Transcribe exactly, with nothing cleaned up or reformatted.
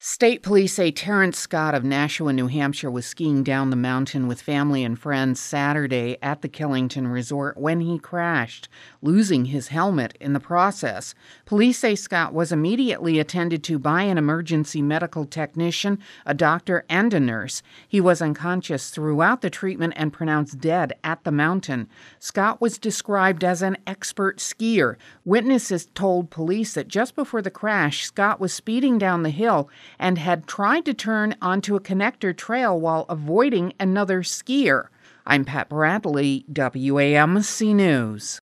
State police say Terrence Scott of Nashua, New Hampshire, was skiing down the mountain with family and friends Saturday at the Killington Resort when he crashed, losing his helmet in the process. Police say Scott was immediately attended to by an emergency medical technician, a doctor, and a nurse. He was unconscious throughout the treatment and pronounced dead at the mountain. Scott was described as an expert skier. Witnesses told police that just before the crash, Scott was speeding down the hill and had tried to turn onto a connector trail while avoiding another skier. I'm Pat Bradley, W A M C News.